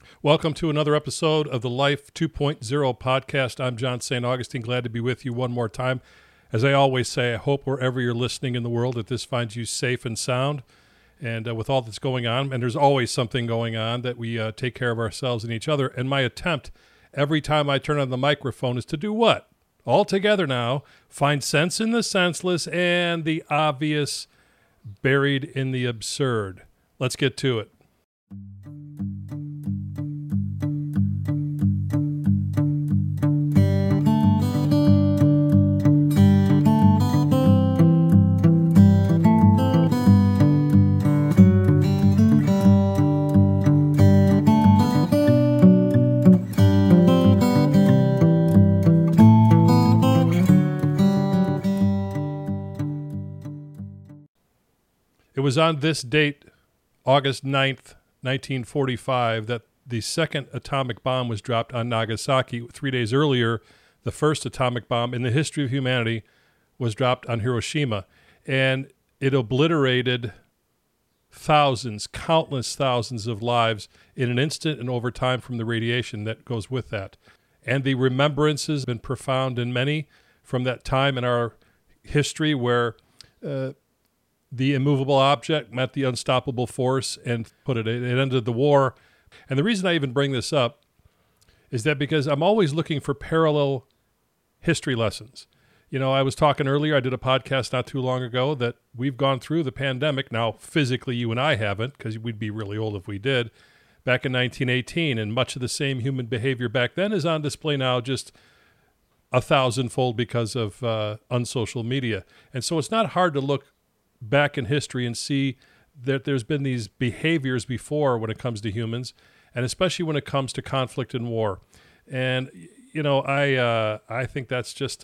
Welcome to another episode of the Life 2.0 podcast. I'm John St. Augustine. Glad to be with you one more time. As I always say, I hope wherever you're listening in the world that this finds you safe and sound. And with all that's going on, and there's always something going on, that we take care of ourselves and each other. And my attempt every time I turn on the microphone is to do what? All together now, find sense in the senseless and the obvious buried in the absurd. Let's get to it. It was on this date, August 9th, 1945, that the second atomic bomb was dropped on Nagasaki. 3 days earlier, the first atomic bomb in the history of humanity was dropped on Hiroshima. And it obliterated thousands, countless thousands of lives in an instant and over time from the radiation that goes with that. And the remembrances have been profound in many from that time in our history where the immovable object met the unstoppable force and it ended the war. And the reason I even bring this up is that because I'm always looking for parallel history lessons. You know, I was talking earlier, I did a podcast not too long ago that we've gone through the pandemic. Now, physically, you and I haven't, because we'd be really old if we did, back in 1918. And much of the same human behavior back then is on display now, just 1,000-fold because of unsocial media. And so it's not hard to look back in history and see that there's been these behaviors before when it comes to humans, and especially when it comes to conflict and war. And, you know, I think that's just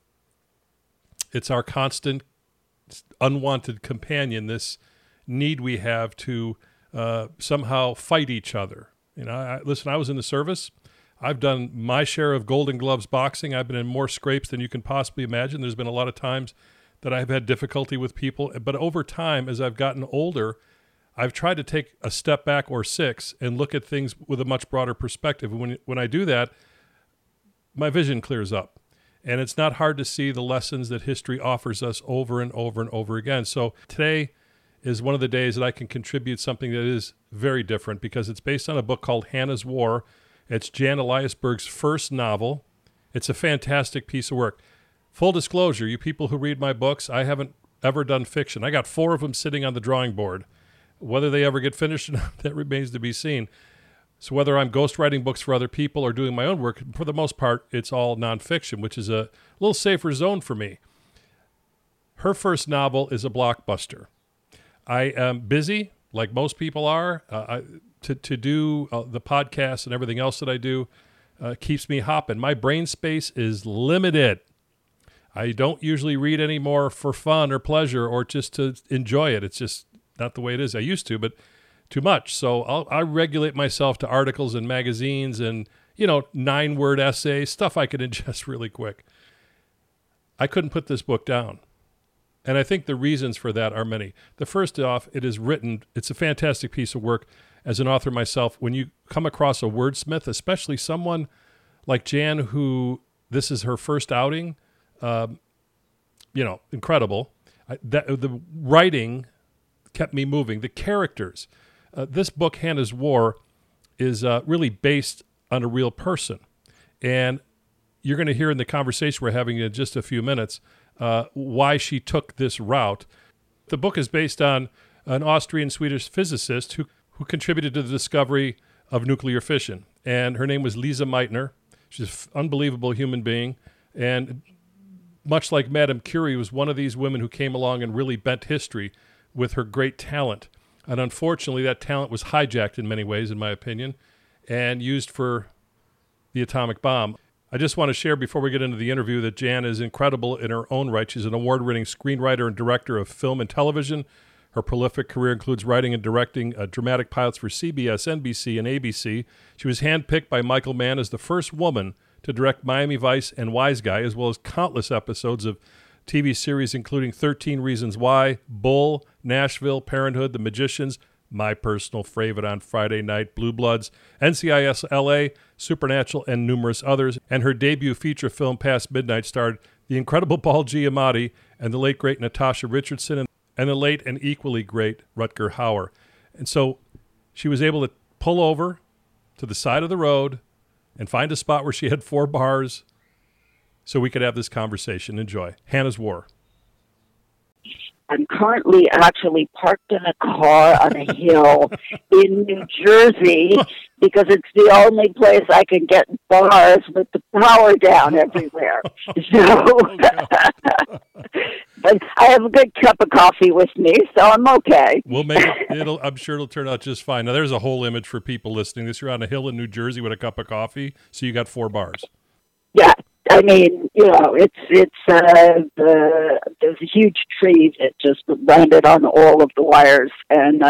it's our constant unwanted companion, this need we have to somehow fight each other. You know, I was in the service. I've done my share of Golden Gloves boxing. I've been in more scrapes than you can possibly imagine. There's been a lot of times that I've had difficulty with people. But over time, as I've gotten older, I've tried to take a step back or six and look at things with a much broader perspective. When I do that, my vision clears up. And it's not hard to see the lessons that history offers us over and over and over again. So today is one of the days that I can contribute something that is very different because it's based on a book called Hannah's War. It's Jan Eliasberg's first novel. It's a fantastic piece of work. Full disclosure, you people who read my books, I haven't ever done fiction. I got 4 of them sitting on the drawing board. Whether they ever get finished or not, that remains to be seen. So whether I'm ghostwriting books for other people or doing my own work, for the most part, it's all nonfiction, which is a little safer zone for me. Her first novel is a blockbuster. I am busy, like most people are. To do the podcast and everything else that I do keeps me hopping. My brain space is limited. I don't usually read anymore for fun or pleasure or just to enjoy it. It's just not the way it is. I used to, but too much. So I regulate myself to articles and magazines and, 9-word essays, stuff I could ingest really quick. I couldn't put this book down. And I think the reasons for that are many. The first off, it's a fantastic piece of work as an author myself. When you come across a wordsmith, especially someone like Jan, who this is her first outing, incredible. The writing kept me moving. The characters. This book, Hannah's War, is really based on a real person. And you're going to hear in the conversation we're having in just a few minutes why she took this route. The book is based on an Austrian-Swedish physicist who contributed to the discovery of nuclear fission. And her name was Lise Meitner. She's an unbelievable human being. And much like Madame Curie, was one of these women who came along and really bent history with her great talent. And unfortunately, that talent was hijacked in many ways, in my opinion, and used for the atomic bomb. I just want to share before we get into the interview that Jan is incredible in her own right. She's an award-winning screenwriter and director of film and television. Her prolific career includes writing and directing dramatic pilots for CBS, NBC, and ABC. She was handpicked by Michael Mann as the first woman to direct Miami Vice and Wise Guy, as well as countless episodes of TV series including 13 Reasons Why, Bull, Nashville, Parenthood, The Magicians, my personal favorite on Friday night, Blue Bloods, NCIS LA, Supernatural, and numerous others. And her debut feature film, Past Midnight, starred the incredible Paul Giamatti and the late, great Natasha Richardson and the late and equally great Rutger Hauer. And so she was able to pull over to the side of the road and find a spot where she had 4 bars so we could have this conversation. Enjoy. Hannah's War. I'm currently actually parked in a car on a hill in New Jersey because it's the only place I can get bars with the power down everywhere. But I have a good cup of coffee with me, so I'm okay. We'll make it. I'm sure it'll turn out just fine. Now, there's a whole image for people listening. This, you're on a hill in New Jersey with a cup of coffee, so you got 4 bars. Yeah. I mean, there's a huge tree that just landed on all of the wires, and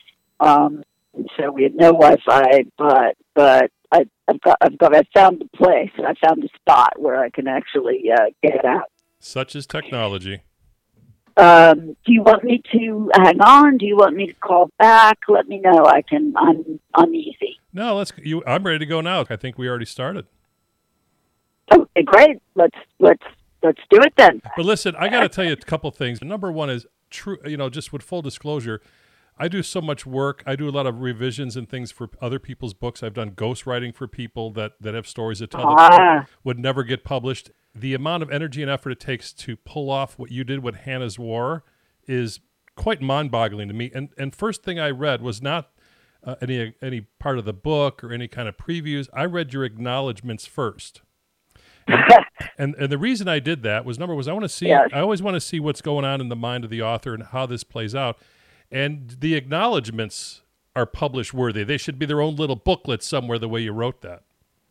so we had no Wi-Fi, but I found the place. I found a spot where I can actually get out. Such is technology. Do you want me to hang on? Do you want me to call back? Let me know. I'm easy. No, I'm ready to go now. I think we already started. Okay, great. Let's do it then. But listen, I got to tell you a couple things. Number one is true. Just with full disclosure, I do so much work. I do a lot of revisions and things for other people's books. I've done ghostwriting for people that have stories to tell that would never get published. The amount of energy and effort it takes to pull off what you did with Hannah's War is quite mind-boggling to me. And first thing I read was not any part of the book or any kind of previews. I read your acknowledgments first. And the reason I did that was, number one, I want to see. Yes. I always want to see what's going on in the mind of the author and how this plays out. And the acknowledgments are publish worthy. They should be their own little booklet somewhere. The way you wrote that.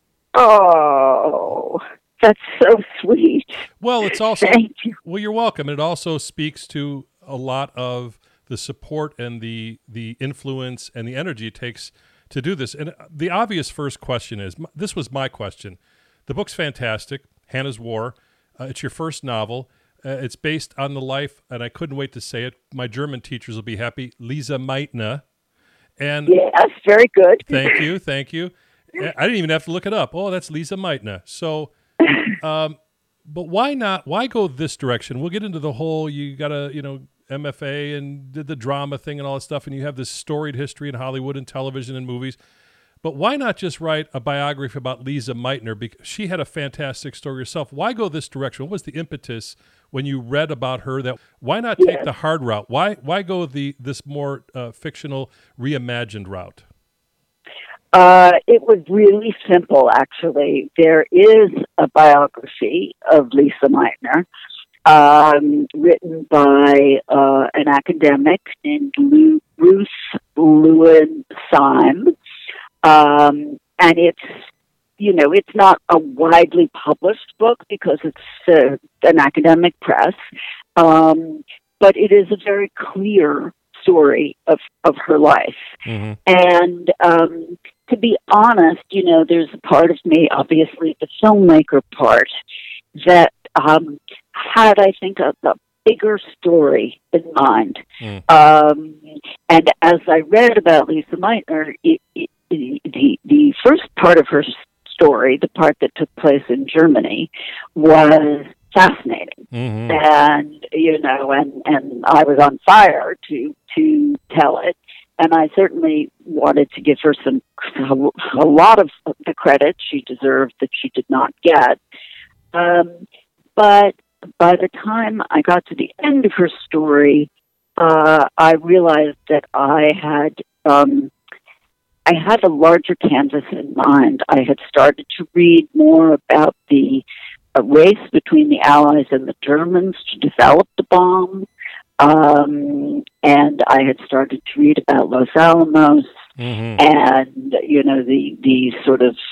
Oh, that's so sweet. Well, it's also. Thank you. Well, you're welcome. It also speaks to a lot of the support and the influence and the energy it takes to do this. And the obvious first question is, this was my question. The book's fantastic, Hannah's War. It's your first novel. It's based on the life, and I couldn't wait to say it. My German teachers will be happy, Lise Meitner. And yes, very good. Thank you. I didn't even have to look it up. Oh, that's Lise Meitner. So, but why not? Why go this direction? We'll get into the whole, you got a, MFA and did the drama thing and all that stuff, and you have this storied history in Hollywood and television and movies. But why not just write a biography about Lise Meitner? Because she had a fantastic story herself. Why go this direction? What was the impetus when you read about her? Why not take the hard route? Why go this more fictional, reimagined route? It was really simple, actually. There is a biography of Lise Meitner written by an academic named Ruth Lewin-Syme. And it's not a widely published book because it's an academic press, but it is a very clear story of her life. Mm-hmm. And to be honest, there's a part of me, obviously the filmmaker part, that had, I think, a bigger story in mind. And as I read about Lise Meitner, the first part of her story, the part that took place in Germany, was fascinating. Mm-hmm. And, and I was on fire to tell it. And I certainly wanted to give her a lot of the credit she deserved that she did not get. But by the time I got to the end of her story, I realized that I had a larger canvas in mind. I had started to read more about the race between the Allies and the Germans to develop the bomb. And I had started to read about Los Alamos, mm-hmm. and, the sort of,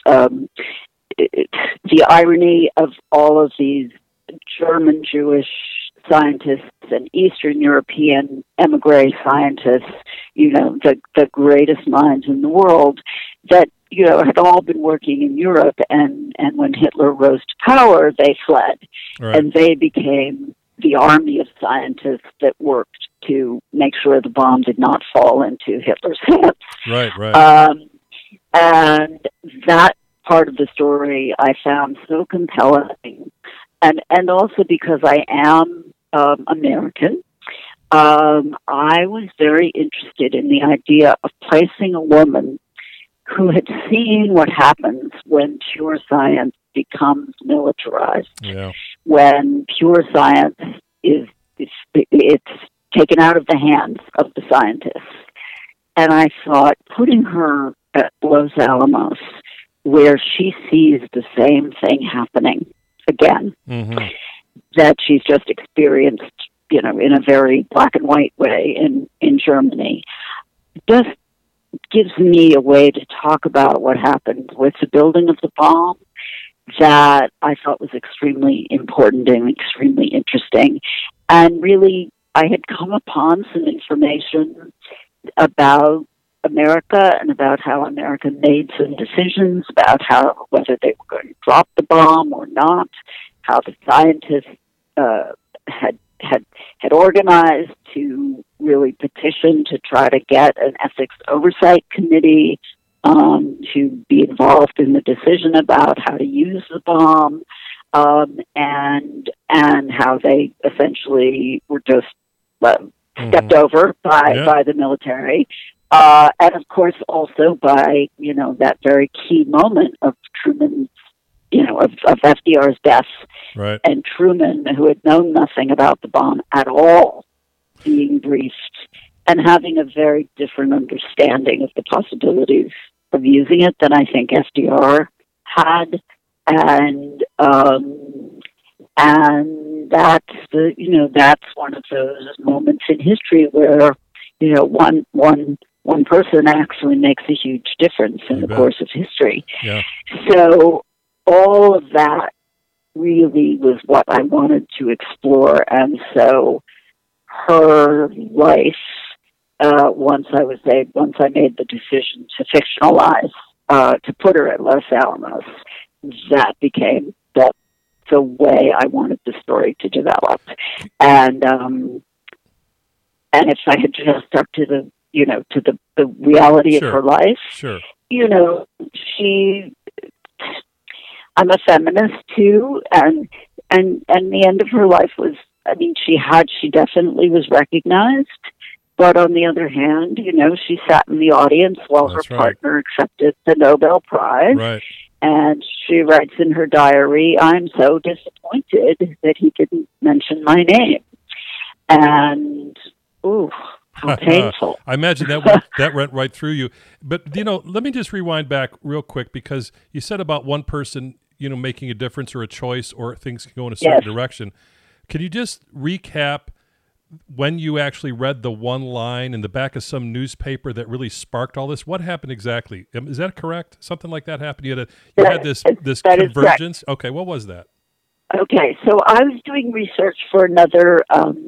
the irony of all of these German Jewish scientists and Eastern European emigre scientists, the greatest minds in the world that, had all been working in Europe, and when Hitler rose to power, they fled. Right. And they became the army of scientists that worked to make sure the bomb did not fall into Hitler's hands. Right, right. And that part of the story I found so compelling. And also because I am American, I was very interested in the idea of placing a woman who had seen what happens when pure science becomes militarized. Yeah. When pure science it's taken out of the hands of the scientists. And I thought putting her at Los Alamos, where she sees the same thing happening again, that she's just experienced, in a very black and white way in Germany, just gives me a way to talk about what happened with the building of the bomb that I thought was extremely important and extremely interesting. And really, I had come upon some information about America and about how America made some decisions about whether they were going to drop the bomb or not, how the scientists had organized to really petition to try to get an ethics oversight committee to be involved in the decision about how to use the bomb, and how they essentially were just stepped over by the military, and of course also by that very key moment of Truman's of FDR's death, right. And Truman, who had known nothing about the bomb at all, being briefed and having a very different understanding of the possibilities of using it than I think FDR had, and that's that's one of those moments in history where one person actually makes a huge difference in the course of history. Yeah. So all of that really was what I wanted to explore, and so her life, once I made the decision to fictionalize, to put her at Los Alamos, that became the way I wanted the story to develop. And if I had just stuck to the reality of her life, sure. I'm a feminist too, and the end of her life was, she definitely was recognized, but on the other hand, she sat in the audience while her partner accepted the Nobel Prize. Right. And she writes in her diary, "I'm so disappointed that he didn't mention my name." And, how painful. I imagine that went right through you. But, let me just rewind back real quick, because you said about one person, making a difference or a choice, or things can go in a certain direction. Can you just recap when you actually read the one line in the back of some newspaper that really sparked all this? What happened exactly? Is that correct? Something like that happened? You had this convergence? Okay, what was that? Okay, so I was doing research for another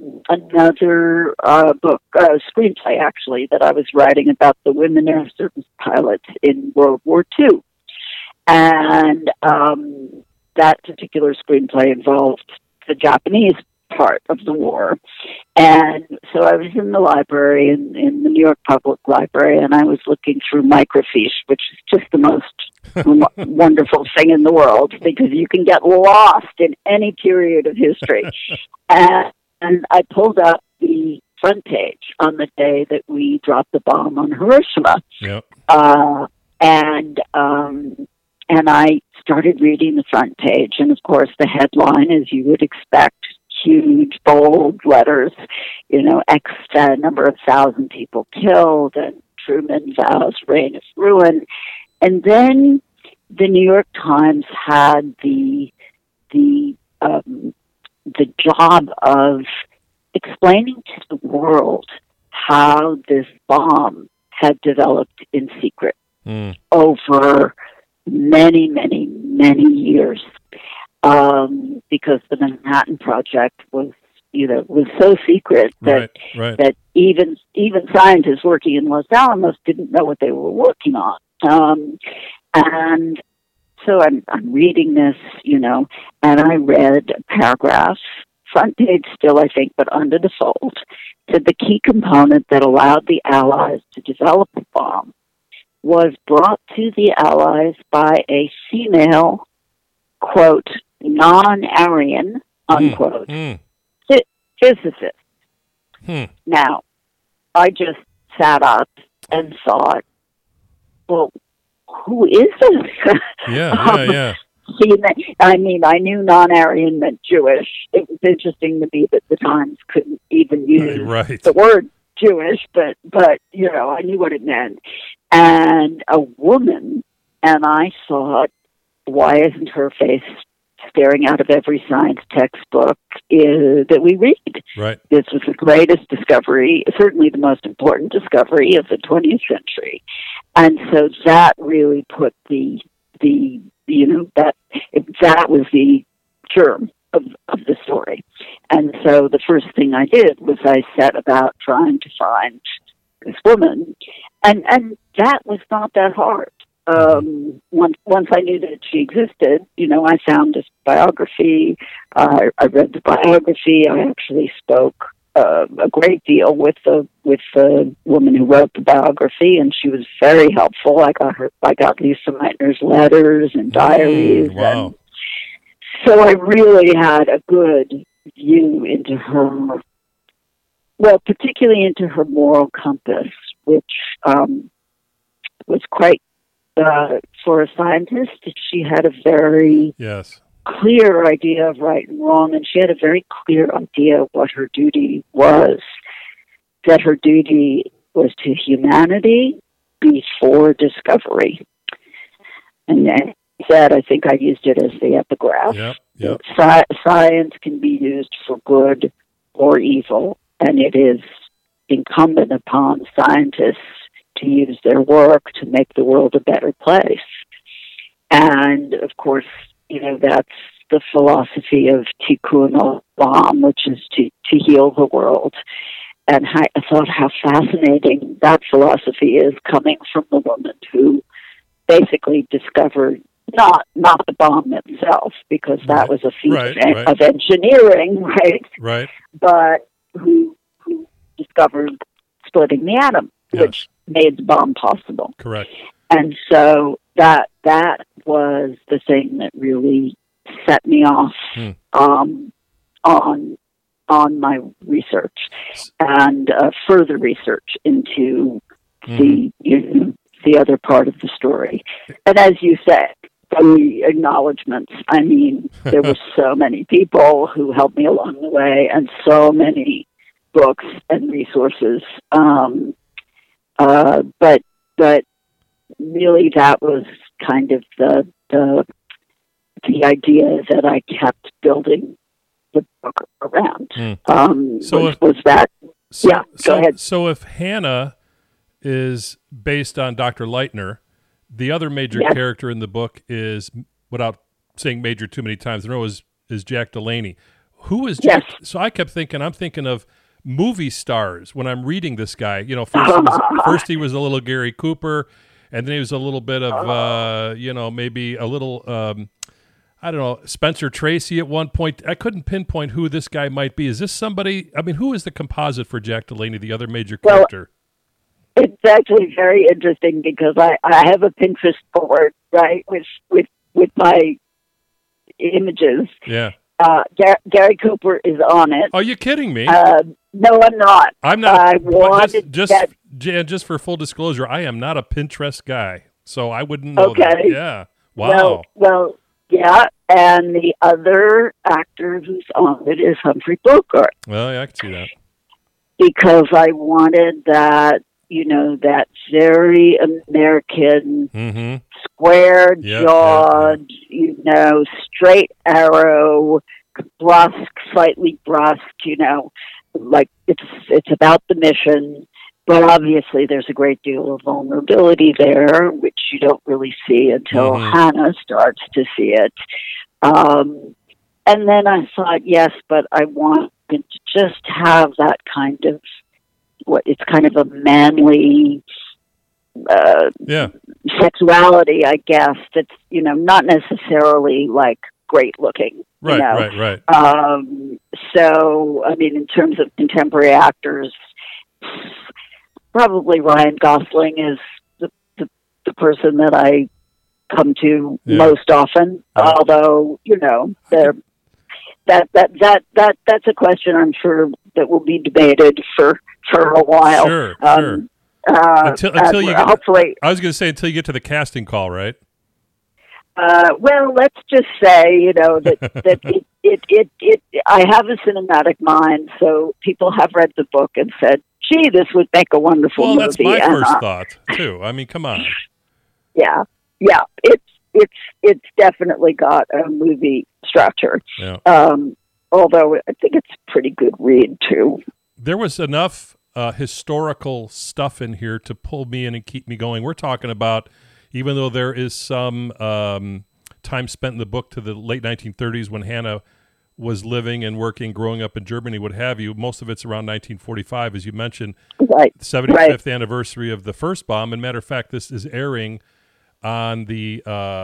book, screenplay actually, that I was writing about the women air service pilots in World War II. And that particular screenplay involved the Japanese part of the war. And so I was in the library, in the New York Public Library, and I was looking through microfiche, which is just the most wonderful thing in the world, because you can get lost in any period of history. And I pulled up the front page on the day that we dropped the bomb on Hiroshima. Yep. And I started reading the front page, and of course the headline, as you would expect, huge, bold letters, X number of thousand people killed, and Truman vows reign of ruin. And then the New York Times had the job of explaining to the world how this bomb had developed in secret over many, many, many years. Because the Manhattan Project was so secret that that even scientists working in Los Alamos didn't know what they were working on. And so I'm reading this, and I read a paragraph front page still, I think, but under the fold, said the key component that allowed the Allies to develop the bomb was brought to the Allies by a female, quote, non-Aryan, unquote, physicist. Now, I just sat up and thought, well, who is this? Yeah. I mean, I knew non-Aryan meant Jewish. It was interesting to me that the Times couldn't even use the word Jewish, but I knew what it meant. And a woman, and I thought, why isn't her face staring out of every science textbook that we read? Right. This was the greatest discovery, certainly the most important discovery of the 20th century. And so that really put that was the germ of the story. And so the first thing I did was I set about trying to find this woman, and that was not that hard. Once I knew that she existed, I found this biography. I read the biography. I actually spoke a great deal with the woman who wrote the biography, and she was very helpful. I got Lisa Meitner's letters and diaries. Wow. And so I really had a good view into her, well, particularly into her moral compass, which was quite, for a scientist, she had a very clear idea of right and wrong, and she had a very clear idea of what her duty was, that her duty was to humanity before discovery. And then said, I think I used it as the epigraph. Yep. Science can be used for good or evil, and it is incumbent upon scientists to use their work to make the world a better place. And, of course, that's the philosophy of Tikkun Olam, which is to heal the world. And I thought how fascinating that philosophy is, coming from the woman who basically discovered not the bomb itself, because that was a feat of engineering, right? But who discovered splitting the atom, which made the bomb possible. Correct. And so that was the thing that really set me off on my research and further research into the other part of the story. And as you said, the acknowledgments, I mean, there were so many people who helped me along the way, and so many books and resources. But really, that was kind of the idea that I kept building the book around. Go ahead. So if Hannah is based on Dr. Leitner, the other major character in the book is, without saying major too many times in a row, is Jack Delaney. Who is Jack? So I kept thinking, I'm thinking of movie stars when I'm reading this guy. First he was a little Gary Cooper, and then he was a little bit of, maybe a little, I don't know, Spencer Tracy at one point. I couldn't pinpoint who this guy might be. Is this somebody, who is the composite for Jack Delaney, the other major character? It's actually very interesting because I have a Pinterest board, right, with my images. Yeah. Gary Cooper is on it. Are you kidding me? No, I'm not. I'm not. Just for full disclosure, I am not a Pinterest guy, so I wouldn't know that. Yeah. Wow. Well, yeah, and the other actor who's on it is Humphrey Bogart. Well, yeah, I can see that. Because I wanted that, that very American, square-jawed, straight arrow, slightly brusque, like it's about the mission, but obviously there's a great deal of vulnerability there, which you don't really see until Hannah starts to see it. And then I thought, yes, but I want to just have that kind of, it's kind of a manly sexuality, I guess, that's, not necessarily like great looking. Right. So, I mean, in terms of contemporary actors, probably Ryan Gosling is the person that I come to most often. Yeah. Although, that's a question I'm sure that will be debated for a while. Sure. Until you hopefully, I was going to say until you get to the casting call, right? Well, let's just say, that it. I have a cinematic mind, so people have read the book and said, "Gee, this would make a wonderful movie." Well, that's my first thought too. I mean, come on. Yeah, it's definitely got a movie structure. Yeah. Although I think it's a pretty good read too. There was enough historical stuff in here to pull me in and keep me going. We're talking about, even though there is some time spent in the book to the late 1930s when Hannah was living and working, growing up in Germany, what have you, most of it's around 1945, as you mentioned, right. The 75th anniversary of the first bomb. And matter of fact, this is airing on the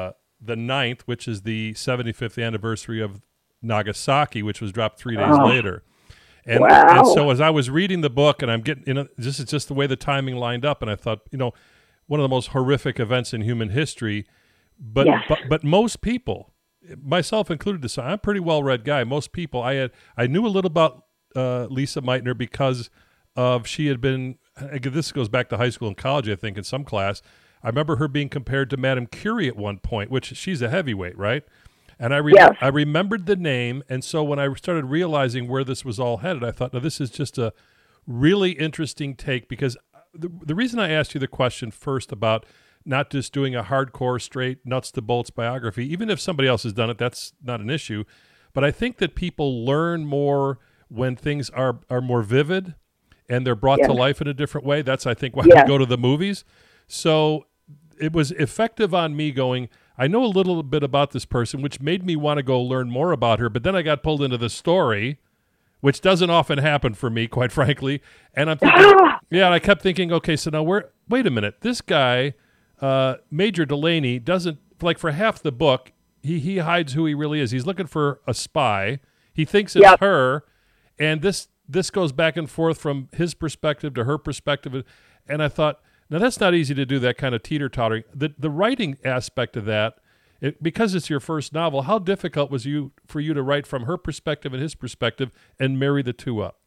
9th, which is the 75th anniversary of Nagasaki, which was dropped 3 days later. And, wow. And so as I was reading the book, and I'm getting, this is just the way the timing lined up, and I thought, one of the most horrific events in human history, but most people, myself included, I'm a pretty well-read guy. Most people, I knew a little about Lisa Meitner because of she had been. This goes back to high school and college, I think, in some class. I remember her being compared to Madame Curie at one point, which she's a heavyweight, right? And I remembered the name, and so when I started realizing where this was all headed, I thought, no, this is just a really interesting take, because the reason I asked you the question first about not just doing a hardcore, straight, nuts to bolts biography, even if somebody else has done it, that's not an issue. But I think that people learn more when things are more vivid and they're brought to life in a different way. That's, I think, why we go to the movies. So it was effective on me going, I know a little bit about this person, which made me want to go learn more about her. But then I got pulled into the story, which doesn't often happen for me, quite frankly. And I'm thinking, and I kept thinking, okay, so now wait a minute. This guy, Major Delaney, doesn't, like, for half the book, he hides who he really is. He's looking for a spy. He thinks it's her. And this goes back and forth from his perspective to her perspective. And I thought, now that's not easy to do, that kind of teeter-tottering. The writing aspect of that, because it's your first novel, how difficult was for you to write from her perspective and his perspective and marry the two up?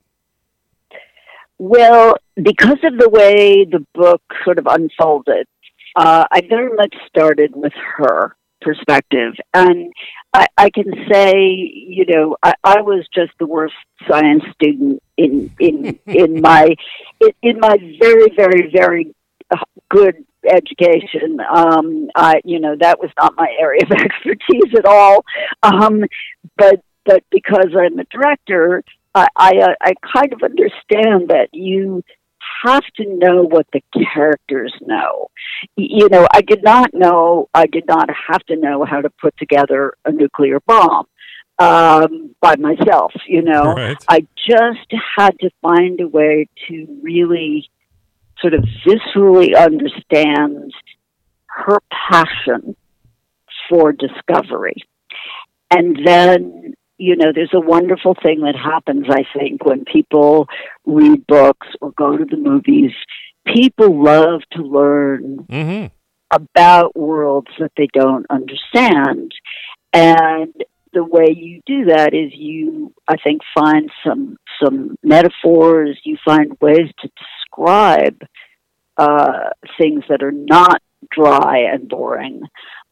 Well, because of the way the book sort of unfolded, I very much started with her perspective. And I can say, I was just the worst science student in my very, very, very good education. That was not my area of expertise at all. But because I'm a director, I kind of understand that you have to know what the characters know. I did not have to know how to put together a nuclear bomb by myself. Right. I just had to find a way to really sort of viscerally understand her passion for discovery. And then, there's a wonderful thing that happens, I think, when people read books or go to the movies. People love to learn about worlds that they don't understand. And the way you do that is you, I think, find some metaphors, you find ways to describe things that are not dry and boring.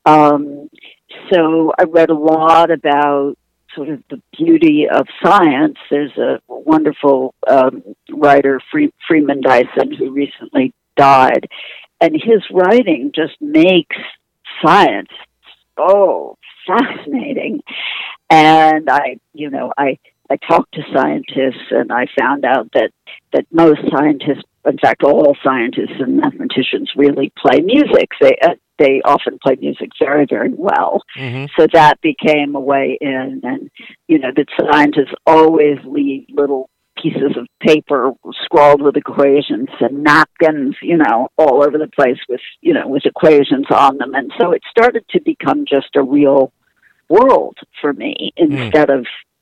So I read a lot about sort of the beauty of science. There's a wonderful writer, Freeman Dyson, who recently died, and his writing just makes science so fascinating. And I talked to scientists, and I found out that most scientists, in fact, all scientists and mathematicians, really play music. They often play music very, very well. Mm-hmm. So that became a way in. And, that scientists always leave little pieces of paper scrawled with equations and napkins, all over the place with equations on them. And so it started to become just a real world for me instead of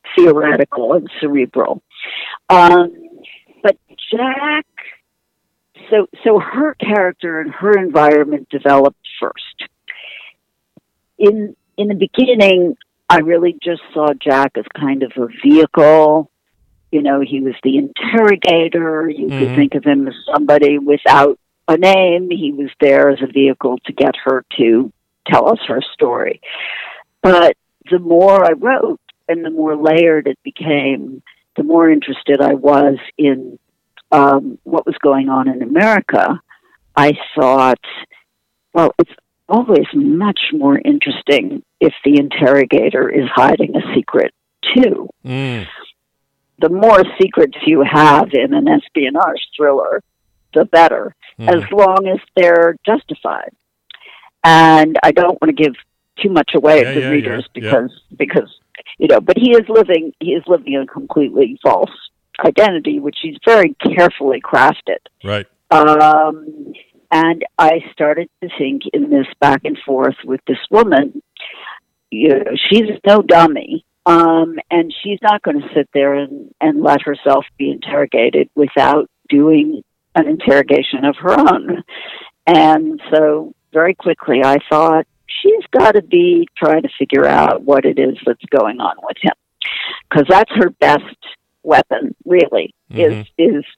theoretical and cerebral. But Jack, so her character and her environment developed first. In the beginning, I really just saw Jack as kind of a vehicle. You know, he was the interrogator. You could think of him as somebody without a name. He was there as a vehicle to get her to tell us her story. But the more I wrote and the more layered it became, the more interested I was in what was going on in America. I thought, well, it's always much more interesting if the interrogator is hiding a secret, too. The more secrets you have in an espionage thriller, the better, as long as they're justified. And I don't want to give too much away to the readers because you know, but he is living a completely false identity, which he's very carefully crafted. Right. And I started to think in this back and forth with this woman, you know, she's no dummy. And she's not going to sit there and let herself be interrogated without doing an interrogation of her own. And so very quickly I thought, she's got to be trying to figure out what it is that's going on with him. Because that's her best weapon, really, is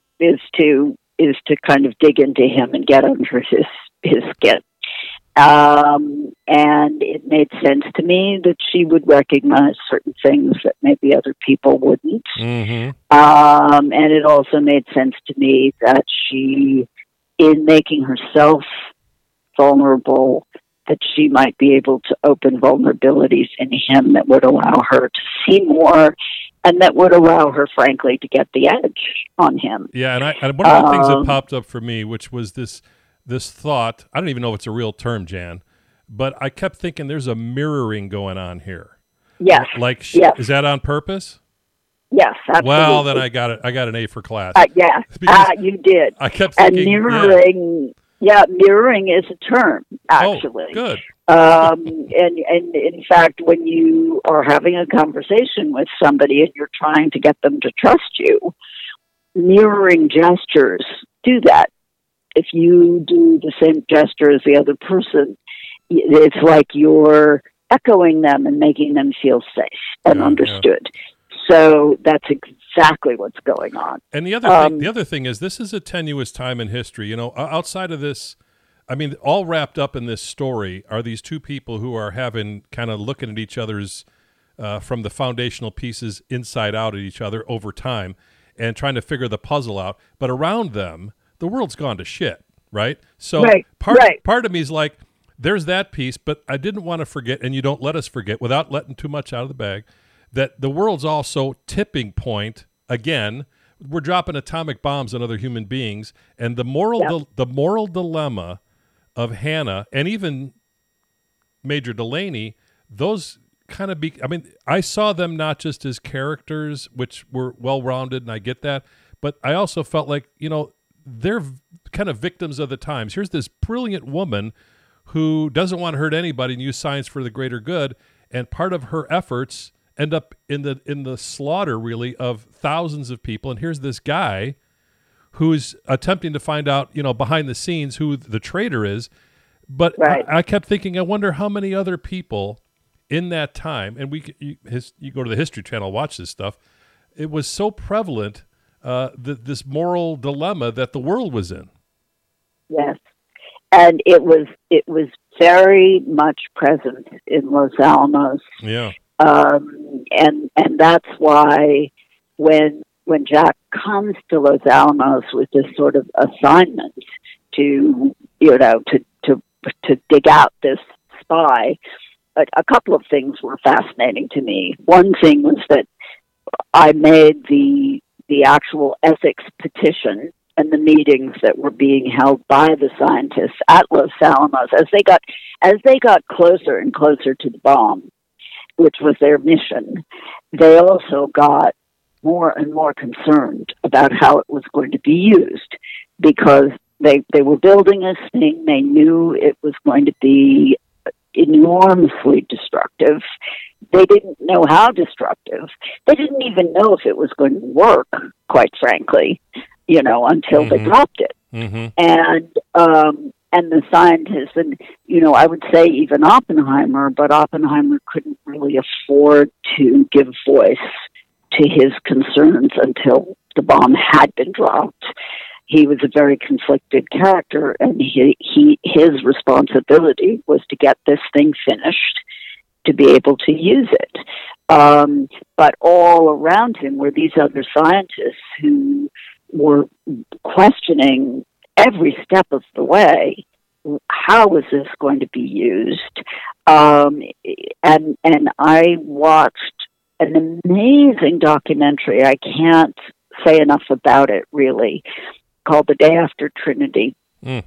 to kind of dig into him and get under his skin. And it made sense to me that she would recognize certain things that maybe other people wouldn't. And it also made sense to me that she, in making herself vulnerable, that she might be able to open vulnerabilities in him that would allow her to see more, and that would allow her, frankly, to get the edge on him. Yeah, and one of the things that popped up for me, which was this thought, I don't even know if it's a real term, Jan, but I kept thinking there's a mirroring going on here. Yes. Is that on purpose? Yes, absolutely. Well, then I got an A for class. Yeah, you did. I kept thinking, and mirroring. Yeah, mirroring is a term, actually. Oh, good. And in fact, when you are having a conversation with somebody and you're trying to get them to trust you, mirroring gestures do that. If you do the same gesture as the other person, it's like you're echoing them and making them feel safe and understood. Yeah. So that's exactly what's going on. And the other thing is, this is a tenuous time in history. You know, outside of this, I mean, all wrapped up in this story are these two people who are having kind of looking at each other's from the foundational pieces inside out at each other over time and trying to figure the puzzle out. But around them, the world's gone to shit, right? So part of me is like, there's that piece, but I didn't want to forget, and you don't let us forget without letting too much out of the bag, that the world's also tipping point again. We're dropping atomic bombs on other human beings, and the moral dilemma of Hannah and even Major Delaney, those kind of I saw them not just as characters, which were well-rounded, and I get that, but I also felt like, you know, they're kind of victims of the times. Here's this brilliant woman who doesn't want to hurt anybody and use science for the greater good, and part of her efforts end up in the slaughter, really, of thousands of people. And here's this guy who's attempting to find out, you know, behind the scenes who the traitor is. But I kept thinking, I wonder how many other people in that time, and you go to the History Channel, watch this stuff. It was so prevalent, this moral dilemma that the world was in. Yes, and it was very much present in Los Alamos. Yeah. And that's why when Jack comes to Los Alamos with this sort of assignment to dig out this spy, a couple of things were fascinating to me. One thing was that I made the actual ethics petition and the meetings that were being held by the scientists at Los Alamos as they got closer and closer to the bomb, which was their mission. They also got more and more concerned about how it was going to be used, because they were building this thing. They knew it was going to be enormously destructive. they didn't know how destructive. They didn't even know if it was going to work, quite frankly, until they dropped it. And the scientists, and, I would say even Oppenheimer, but Oppenheimer couldn't really afford to give voice to his concerns until the bomb had been dropped. He was a very conflicted character, and his responsibility was to get this thing finished, to be able to use it. But all around him were these other scientists who were questioning every step of the way, how is this going to be used? And I watched an amazing documentary. I can't say enough about it, really, called The Day After Trinity. It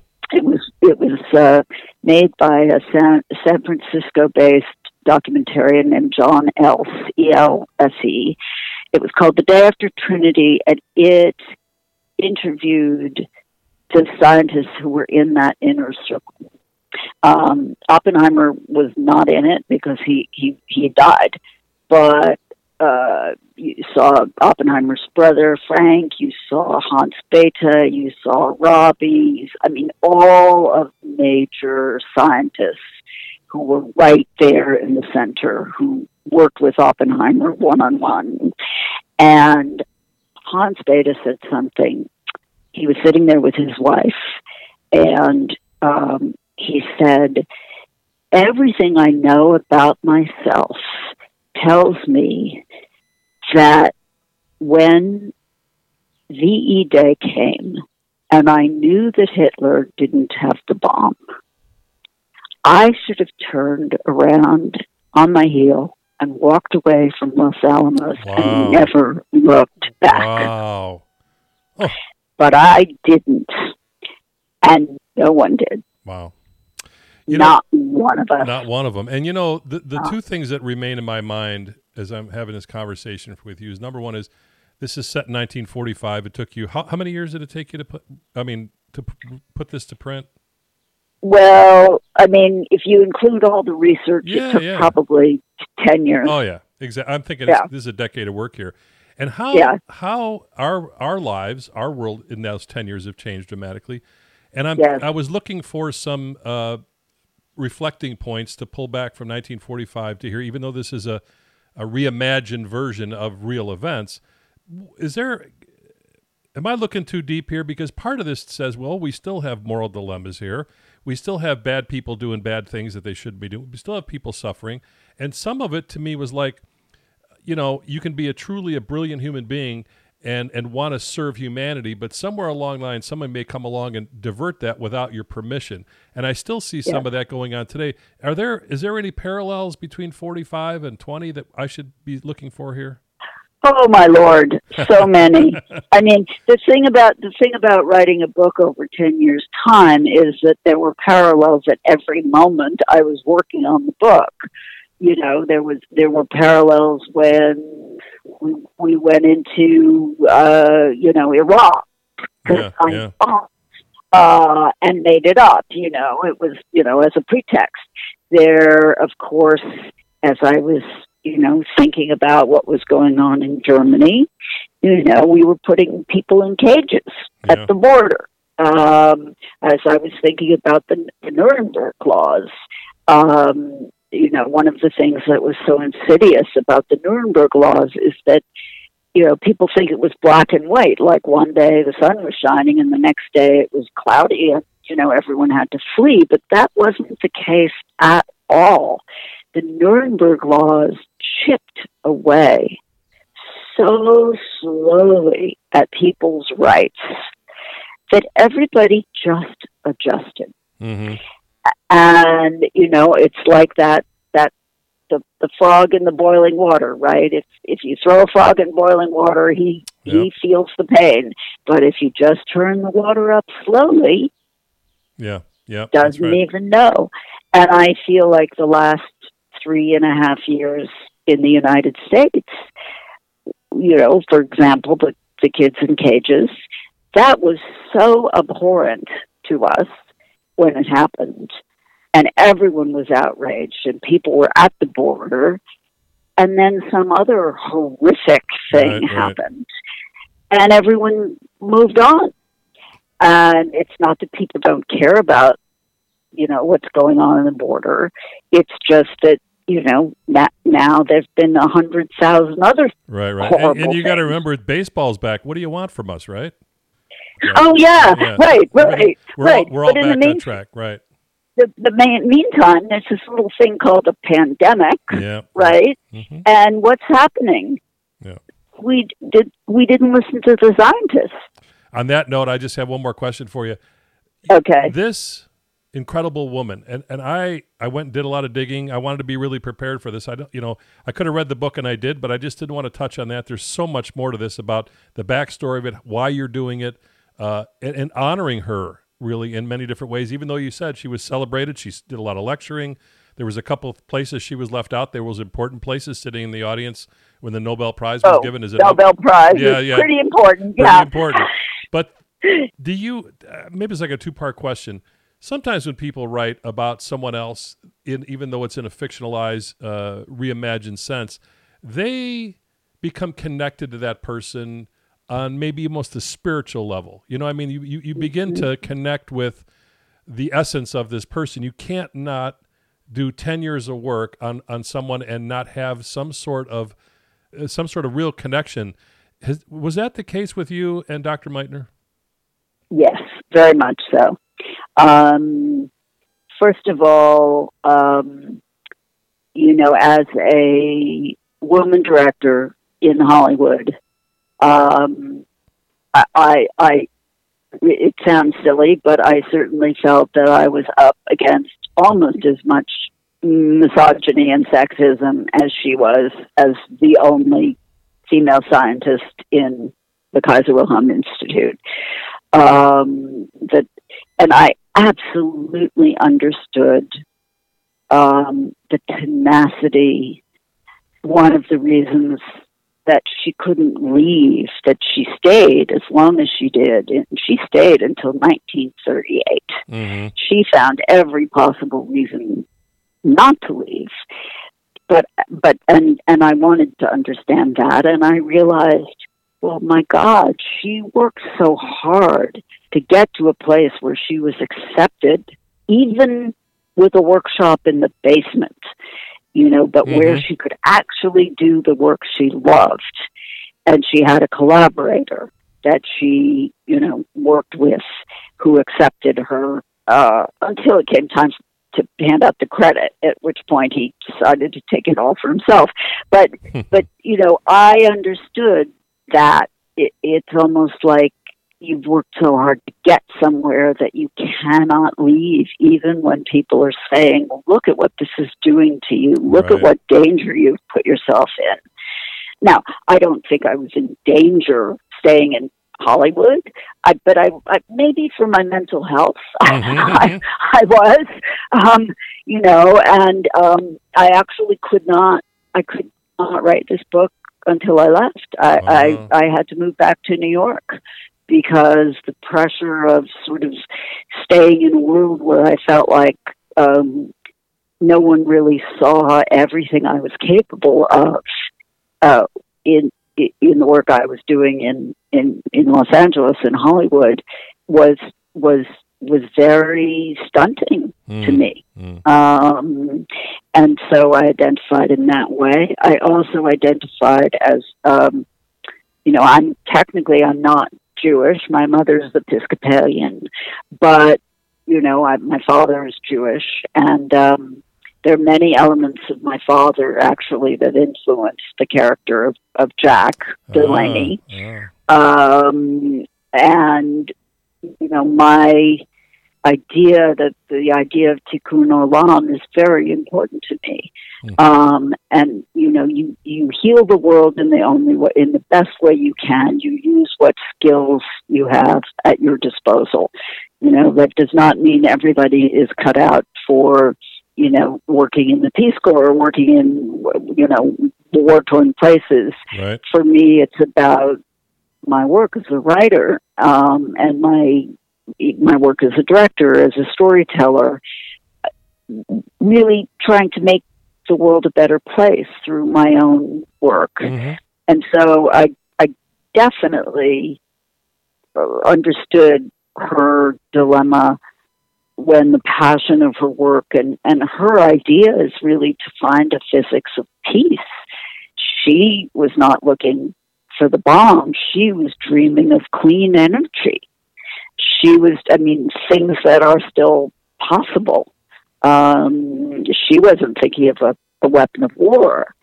was made by a San Francisco-based documentarian named John Else, E-L-S-E. It was called The Day After Trinity, and it interviewed the scientists who were in that inner circle. Oppenheimer was not in it because he died, but you saw Oppenheimer's brother, Frank, you saw Hans Bethe, you saw Robbie, all of the major scientists who were right there in the center, who worked with Oppenheimer one-on-one. And Hans Bethe said something. He was sitting there with his wife, and he said, everything I know about myself tells me that when VE Day came and I knew that Hitler didn't have the bomb, I should have turned around on my heel and walked away from Los Alamos and never looked back. Wow. Oh. But I didn't, and no one did. Wow. Not one of us. Not one of them. And, the two things that remain in my mind as I'm having this conversation with you is, number one is, this is set in 1945. It took you, how many years did it take you to put this to print? Well, if you include all the research, it took probably 10 years. Oh, yeah, exactly. I'm thinking this is a decade of work here. And how our lives, our world in those 10 years have changed dramatically. And I was looking for some reflecting points to pull back from 1945 to here, even though this is a reimagined version of real events. Am I looking too deep here? Because part of this says, well, we still have moral dilemmas here. We still have bad people doing bad things that they shouldn't be doing. We still have people suffering. And some of it to me was like, you can be truly a brilliant human being and want to serve humanity, but somewhere along the line, someone may come along and divert that without your permission. And I still see some of that going on today. Is there any parallels between 45 and 20 that I should be looking for here? Oh my Lord, so many. The thing about writing a book over 10 years' time is that there were parallels at every moment I was working on the book. There were parallels when we went into Iraq and made it up. It was as a pretext. There, of course, as I was thinking about what was going on in Germany, we were putting people in cages at the border. As I was thinking about the Nuremberg laws, one of the things that was so insidious about the Nuremberg laws is that, people think it was black and white, like one day the sun was shining and the next day it was cloudy and, everyone had to flee. But that wasn't the case at all. The Nuremberg laws chipped away so slowly at people's rights that everybody just adjusted. Mm-hmm. And, it's like the frog in the boiling water, right? If you throw a frog in boiling water, he feels the pain. But if you just turn the water up slowly, doesn't even know. And I feel like the last 3.5 years in the United States, for example, the kids in cages, that was so abhorrent to us when it happened. And everyone was outraged, and people were at the border, and then some other horrific thing happened, and everyone moved on. And it's not that people don't care about, what's going on in the border. It's just that, now there's been 100,000 other right. And you got to remember, baseball's back. What do you want from us, right? Oh yeah. Right. We're all back on track, right? Meantime, there's this little thing called a pandemic, right? Mm-hmm. And what's happening? Yeah. We didn't listen to the scientists. On that note, I just have one more question for you. Okay. This incredible woman, and I went and did a lot of digging. I wanted to be really prepared for this. I could have read the book, and I did, but I just didn't want to touch on that. There's so much more to this about the backstory of it, why you're doing it, and honoring her really in many different ways. Even though you said she was celebrated, she did a lot of lecturing. There was a couple of places she was left out. There was important places sitting in the audience when the Nobel Prize was given. Is it Nobel Prize? Yeah, pretty important. Pretty important. But do you? Maybe it's like a two-part question. Sometimes when people write about someone else, even though it's in a fictionalized, reimagined sense, they become connected to that person on maybe almost a spiritual level. You begin to connect with the essence of this person. You can't not do 10 years of work on someone and not have some sort of real connection. Was that the case with you and Dr. Meitner? Yes, very much so. First of all, as a woman director in Hollywood, it sounds silly, but I certainly felt that I was up against almost as much misogyny and sexism as she was, as the only female scientist in the Kaiser Wilhelm Institute. And I absolutely understood the tenacity. One of the reasons that she couldn't leave, that she stayed as long as she did, and she stayed until 1938. Mm-hmm. She found every possible reason not to leave. But I wanted to understand that, and I realized, well, my God, she worked so hard to get to a place where she was accepted, even with a workshop in the basement, but where she could actually do the work she loved. And she had a collaborator that she, worked with who accepted her until it came time to hand out the credit, at which point he decided to take it all for himself. But I understood that it's almost like you've worked so hard to get somewhere that you cannot leave, even when people are saying, well, look at what this is doing to you. Look at what danger you've put yourself in. Now, I don't think I was in danger staying in Hollywood, but I maybe for my mental health, I was, and I actually could not write this book until I left. I had to move back to New York because the pressure of sort of staying in a world where I felt like no one really saw everything I was capable of in the work I was doing in Los Angeles and Hollywood was very stunting to me. And so I identified in that way. I also identified as, I'm not Jewish. My mother's Episcopalian, but, my father is Jewish, and there are many elements of my father, actually, that influenced the character of Jack Delaney. And, my idea that the idea of tikkun olam is very important to me. And you heal the world in the best way you can. You use what skills you have at your disposal. That does not mean everybody is cut out for working in the Peace Corps or working in war-torn places. Right. For me, it's about my work as a writer and my work as a director, as a storyteller, really trying to make the world a better place through my own work. Mm-hmm. And so I definitely understood her dilemma when the passion of her work and her idea is really to find a physics of peace. She was not looking for the bomb. She was dreaming of clean energy. She was, things that are still possible. She wasn't thinking of a weapon of war.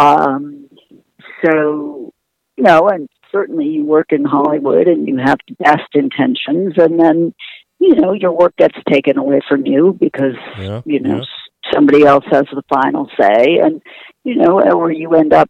So, and certainly you work in Hollywood and you have the best intentions, and then, your work gets taken away from you because, somebody else has the final say, and, or you end up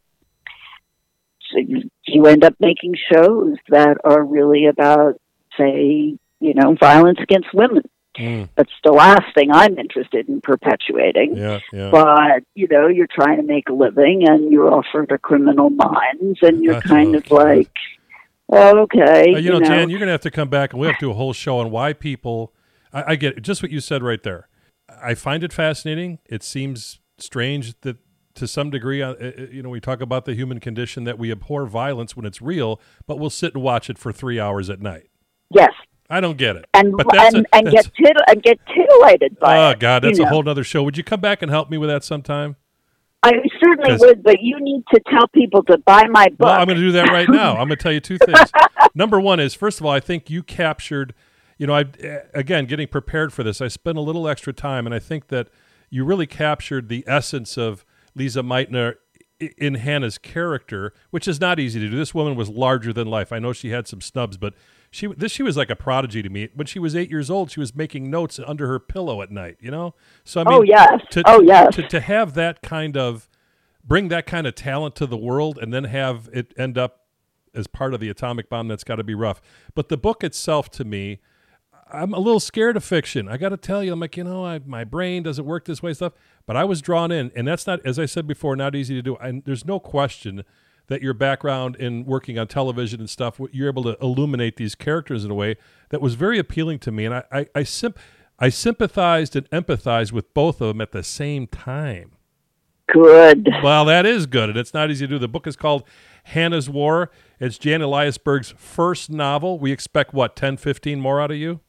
making shows that are really about, say, violence against women. That's the last thing I'm interested in perpetuating. Yeah. But, you're trying to make a living and you're offered a Criminal Minds, and you're kind of like, okay. Jan, you're going to have to come back and we have to do a whole show on why people, I get it, just what you said right there. I find it fascinating. It seems strange that to some degree, we talk about the human condition that we abhor violence when it's real, but we'll sit and watch it for 3 hours at night. Yes. I don't get it. And get titillated by it. Oh, God, that's a whole other show. Would you come back and help me with that sometime? I certainly would, but you need to tell people to buy my book. Well, I'm going to do that right now. I'm going to tell you two things. Number one is, first of all, I think you captured, again, getting prepared for this, I spent a little extra time, and I think that you really captured the essence of Lisa Meitner in Hannah's character, which is not easy to do. This woman was larger than life. I know she had some snubs, but she was like a prodigy to me. When she was 8 years old, she was making notes under her pillow at night, So To have that kind of, bring that kind of talent to the world and then have it end up as part of the atomic bomb, that's got to be rough. But the book itself, to me, I'm a little scared of fiction. I got to tell you, I'm like, my brain doesn't work this way stuff. But I was drawn in, and that's not, as I said before, not easy to do. And there's no question that your background in working on television and stuff, you're able to illuminate these characters in a way that was very appealing to me. And I sympathized and empathized with both of them at the same time. Good. Well, that is good, and it's not easy to do. The book is called Hannah's War. It's Jan Eliasberg's first novel. We expect, 10, 15 more out of you?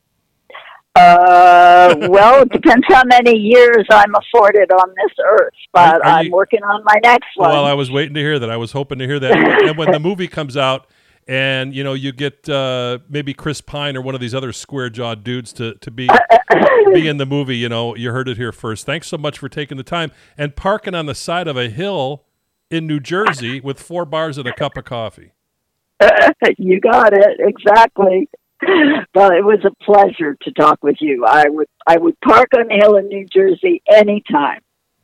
Well, it depends how many years I'm afforded on this earth, but I'm working on my next one. Well, I was waiting to hear that. I was hoping to hear that. And when the movie comes out and, you get maybe Chris Pine or one of these other square-jawed dudes to be in the movie, you heard it here first. Thanks so much for taking the time and parking on the side of a hill in New Jersey with 4 bars and a cup of coffee. You got it. Exactly. Well, it was a pleasure to talk with you. I would park on the hill in New Jersey anytime.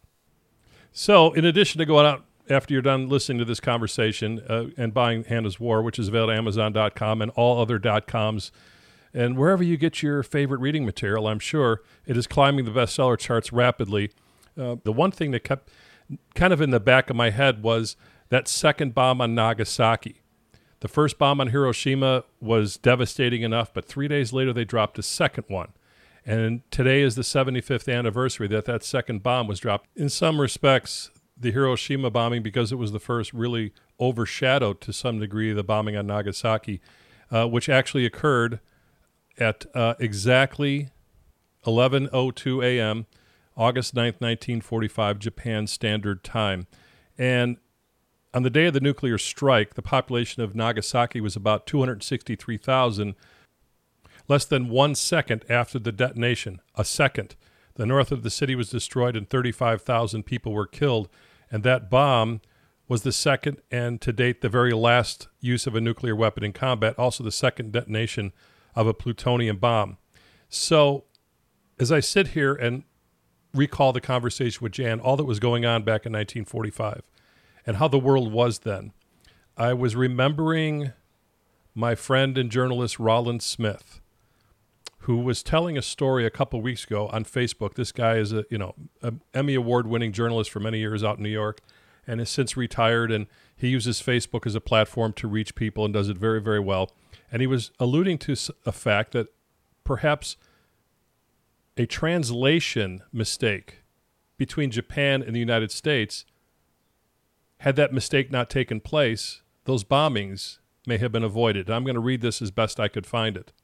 So, in addition to going out after you're done listening to this conversation and buying Hannah's War, which is available at Amazon.com and all other .coms, and wherever you get your favorite reading material, I'm sure it is climbing the bestseller charts rapidly. The one thing that kept kind of in the back of my head was that second bomb on Nagasaki. The first bomb on Hiroshima was devastating enough, but 3 days later they dropped a second one. And today is the 75th anniversary that second bomb was dropped. In some respects, the Hiroshima bombing, because it was the first, really overshadowed to some degree the bombing on Nagasaki, which actually occurred at exactly 11:02 a.m., August 9th, 1945, Japan Standard Time. And on the day of the nuclear strike, the population of Nagasaki was about 263,000. Less than 1 second after the detonation, a second, the north of the city was destroyed and 35,000 people were killed. And that bomb was the second and to date the very last use of a nuclear weapon in combat, also the second detonation of a plutonium bomb. So as I sit here and recall the conversation with Jan, all that was going on back in 1945, and how the world was then, I was remembering my friend and journalist Roland Smith, who was telling a story a couple weeks ago on Facebook. This guy is a Emmy Award-winning journalist for many years out in New York, and has since retired. And he uses Facebook as a platform to reach people and does it very, very well. And he was alluding to a fact that perhaps a translation mistake between Japan and the United States, had that mistake not taken place, those bombings may have been avoided. I'm going to read this as best I could find it.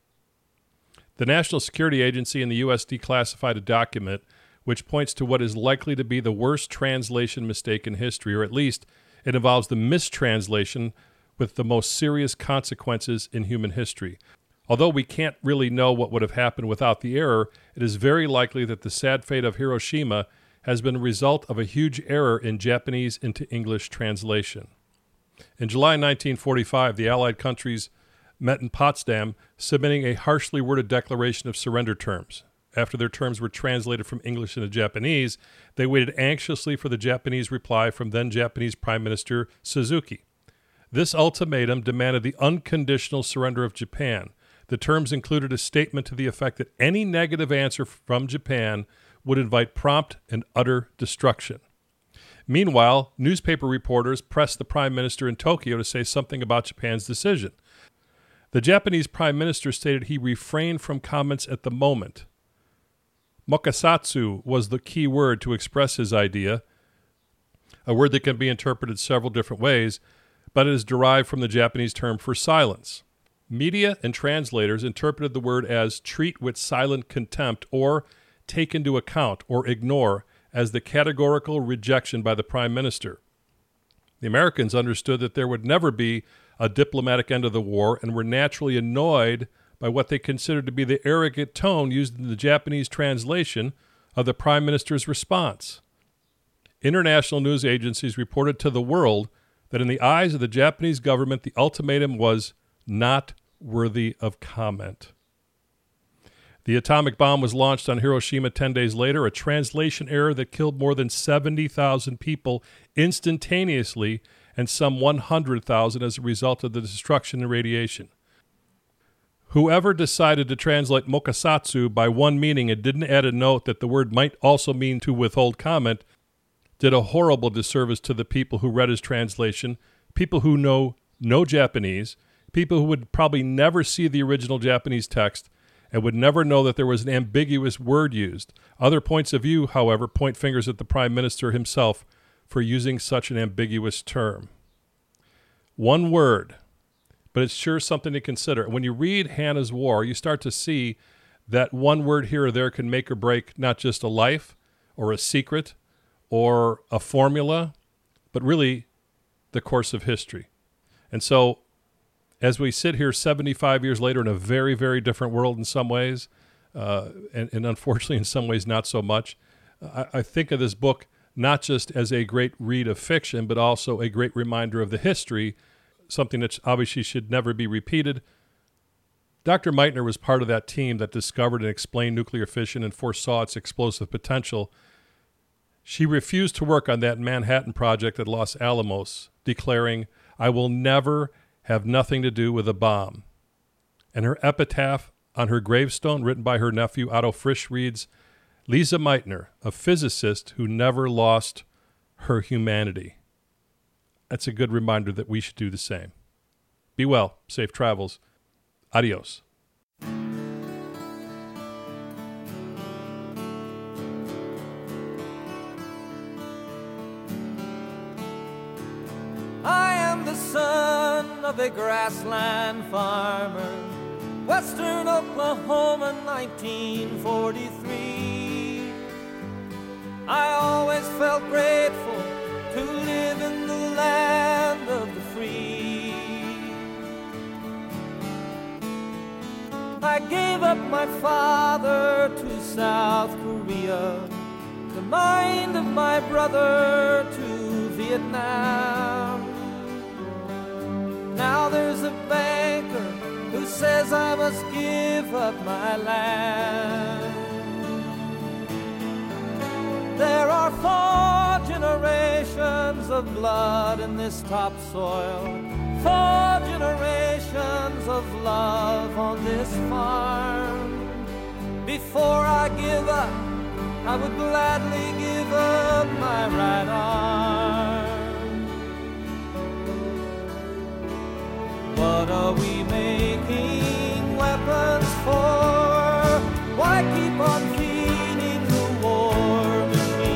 The National Security Agency and the U.S. declassified a document which points to what is likely to be the worst translation mistake in history, or at least it involves the mistranslation with the most serious consequences in human history. Although we can't really know what would have happened without the error, it is very likely that the sad fate of Hiroshima has been a result of a huge error in Japanese into English translation. In July 1945, the Allied countries met in Potsdam, submitting a harshly worded declaration of surrender terms. After their terms were translated from English into Japanese, they waited anxiously for the Japanese reply from then Japanese Prime Minister Suzuki. This ultimatum demanded the unconditional surrender of Japan. The terms included a statement to the effect that any negative answer from Japan would invite prompt and utter destruction. Meanwhile, newspaper reporters pressed the Prime Minister in Tokyo to say something about Japan's decision. The Japanese Prime Minister stated he refrained from comments at the moment. Mokusatsu was the key word to express his idea, a word that can be interpreted several different ways, but it is derived from the Japanese term for silence. Media and translators interpreted the word as treat with silent contempt or take into account or ignore as the categorical rejection by the Prime Minister. The Americans understood that there would never be a diplomatic end of the war and were naturally annoyed by what they considered to be the arrogant tone used in the Japanese translation of the Prime Minister's response. International news agencies reported to the world that in the eyes of the Japanese government, the ultimatum was not worthy of comment. The atomic bomb was launched on Hiroshima 10 days later, a translation error that killed more than 70,000 people instantaneously and some 100,000 as a result of the destruction and radiation. Whoever decided to translate mokusatsu by one meaning and didn't add a note that the word might also mean to withhold comment did a horrible disservice to the people who read his translation, people who know no Japanese, people who would probably never see the original Japanese text and would never know that there was an ambiguous word used. Other points of view, however, point fingers at the Prime Minister himself for using such an ambiguous term. One word, but it's sure something to consider. When you read Hannah's War, you start to see that one word here or there can make or break not just a life or a secret or a formula, but really the course of history. And so as we sit here 75 years later in a very, very different world in some ways, and unfortunately in some ways not so much, I think of this book not just as a great read of fiction, but also a great reminder of the history, something that obviously should never be repeated. Dr. Meitner was part of that team that discovered and explained nuclear fission and foresaw its explosive potential. She refused to work on that Manhattan Project at Los Alamos, declaring, "I will never have nothing to do with a bomb." And her epitaph on her gravestone, written by her nephew Otto Frisch, reads, "Lisa Meitner, a physicist who never lost her humanity." That's a good reminder that we should do the same. Be well. Safe travels. Adios. I am the son of a grassland farmer, Western Oklahoma, 1943. I always felt grateful to live in the land of the free. I gave up my father to South Korea, the mind of my brother to Vietnam. Now there's a banker who says I must give up my land. There are 4 generations of blood in this topsoil, 4 generations of love on this farm. Before I give up, I would gladly give up my right arm. What are we making weapons for? Why keep on feeding the war machine?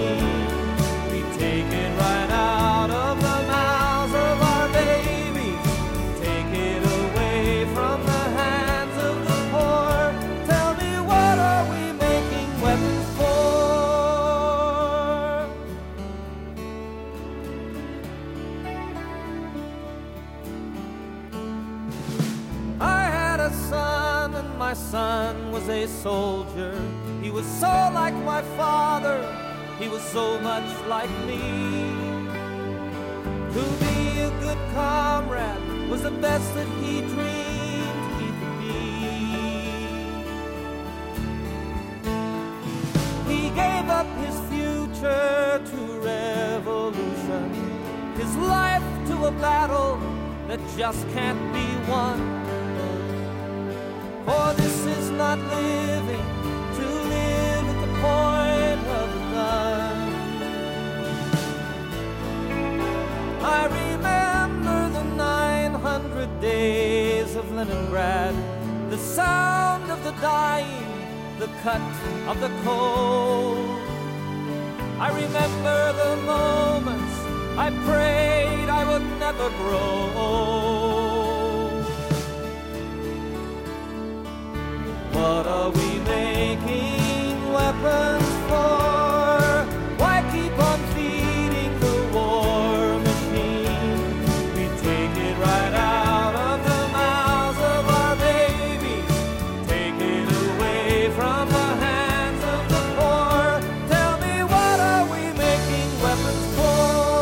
my son was a soldier. He was so like my father, he was so much like me. To be a good comrade was the best that he dreamed he could be. He gave up his future to revolution, his life to a battle that just can't be won. For this is not living, to live at the point of the gun. I remember the 900 days of Leningrad, the sound of the dying, the cut of the cold. I remember the moments I prayed I would never grow old. What are we making weapons for? Why keep on feeding the war machine? We take it right out of the mouths of our babies, take it away from the hands of the poor. Tell me, what are we making weapons for?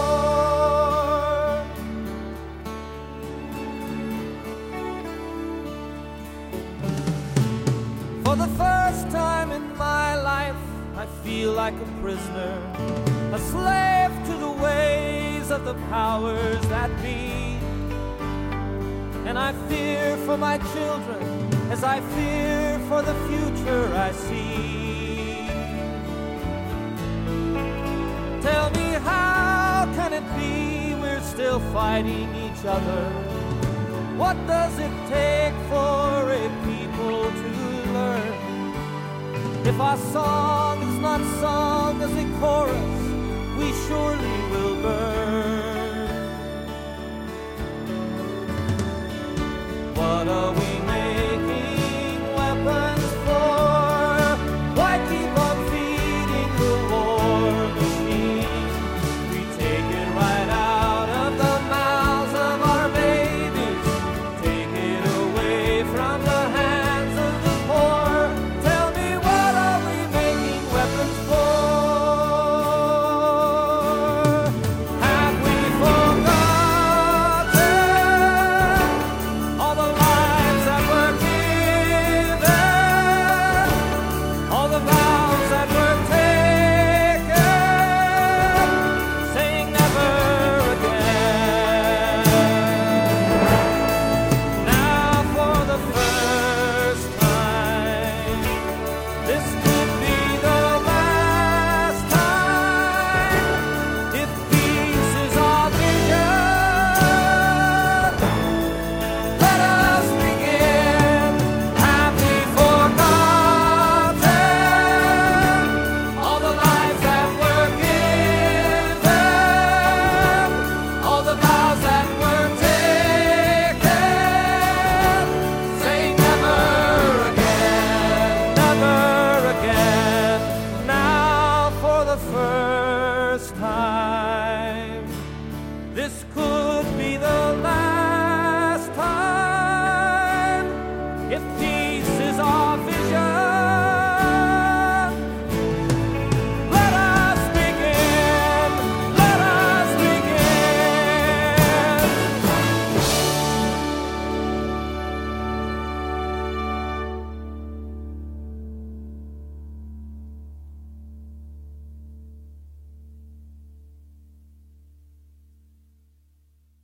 For the first time in my life, I feel like a prisoner, a slave to the ways of the powers that be. And I fear for my children as I fear for the future I see. Tell me, how can it be we're still fighting each other? What does it take for a people to learn? If our song is not sung as a chorus